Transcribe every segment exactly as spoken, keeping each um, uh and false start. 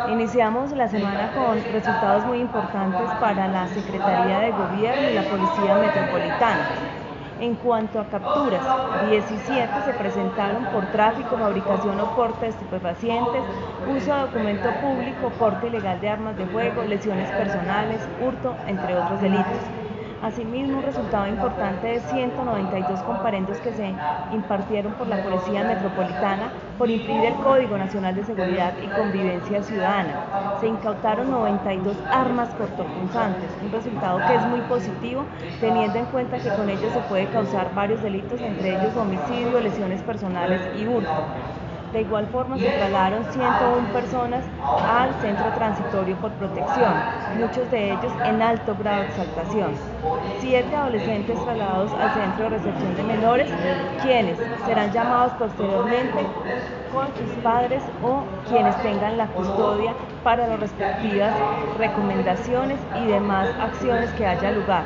Iniciamos la semana con resultados muy importantes para la Secretaría de Gobierno y la Policía Metropolitana. En cuanto a capturas, diecisiete se presentaron por tráfico, fabricación o porte de estupefacientes, uso de documento público, porte ilegal de armas de fuego, lesiones personales, hurto, entre otros delitos. Asimismo, un resultado importante de ciento noventa y dos comparendos que se impartieron por la Policía Metropolitana por infringir el Código Nacional de Seguridad y Convivencia Ciudadana. Se incautaron noventa y dos armas cortopunzantes, un resultado que es muy positivo teniendo en cuenta que con ello se puede causar varios delitos, entre ellos homicidio, lesiones personales y hurto. De igual forma se trasladaron ciento una personas al centro transitorio por protección, muchos de ellos en alto grado de exaltación. Siete adolescentes trasladados al centro de recepción de menores, quienes serán llamados posteriormente con sus padres o quienes tengan la custodia para las respectivas recomendaciones y demás acciones que haya lugar.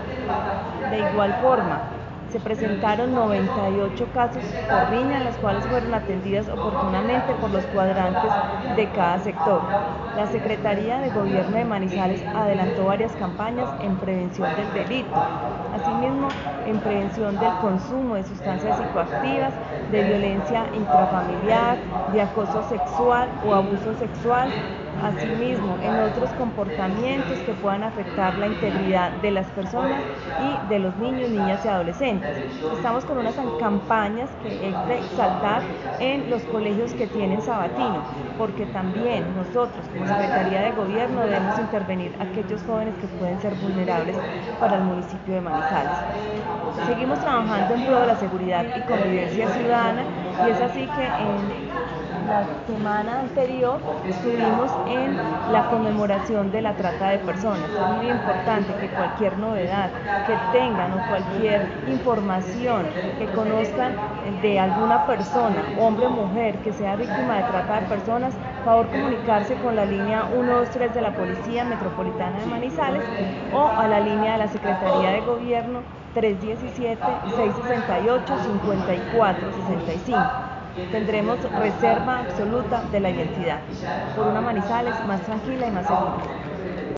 De igual forma, se presentaron noventa y ocho casos por riña, las cuales fueron atendidas oportunamente por los cuadrantes de cada sector. La Secretaría de Gobierno de Manizales adelantó varias campañas en prevención del delito, asimismo en prevención del consumo de sustancias psicoactivas, de violencia intrafamiliar, de acoso sexual o abuso sexual, asimismo en otros comportamientos que puedan afectar la integridad de las personas y de los niños, niñas y adolescentes. Estamos con unas campañas que es de exaltar en los colegios que tienen sabatino, porque también nosotros como Secretaría de Gobierno debemos intervenir a aquellos jóvenes que pueden ser vulnerables para el municipio de Manizales. Seguimos trabajando en pro de la seguridad y convivencia ciudadana, y es así que en la semana anterior estuvimos en la conmemoración de la trata de personas. Es muy importante que cualquier novedad que tengan o cualquier información que conozcan de alguna persona, hombre o mujer, que sea víctima de trata de personas, favor comunicarse con la línea uno dos tres de la Policía Metropolitana de Manizales o a la línea de la Secretaría de Gobierno tres diecisiete, seis sesenta y ocho, cincuenta y cuatro sesenta y cinco. Tendremos reserva absoluta de la identidad por una Manizales más tranquila y más segura.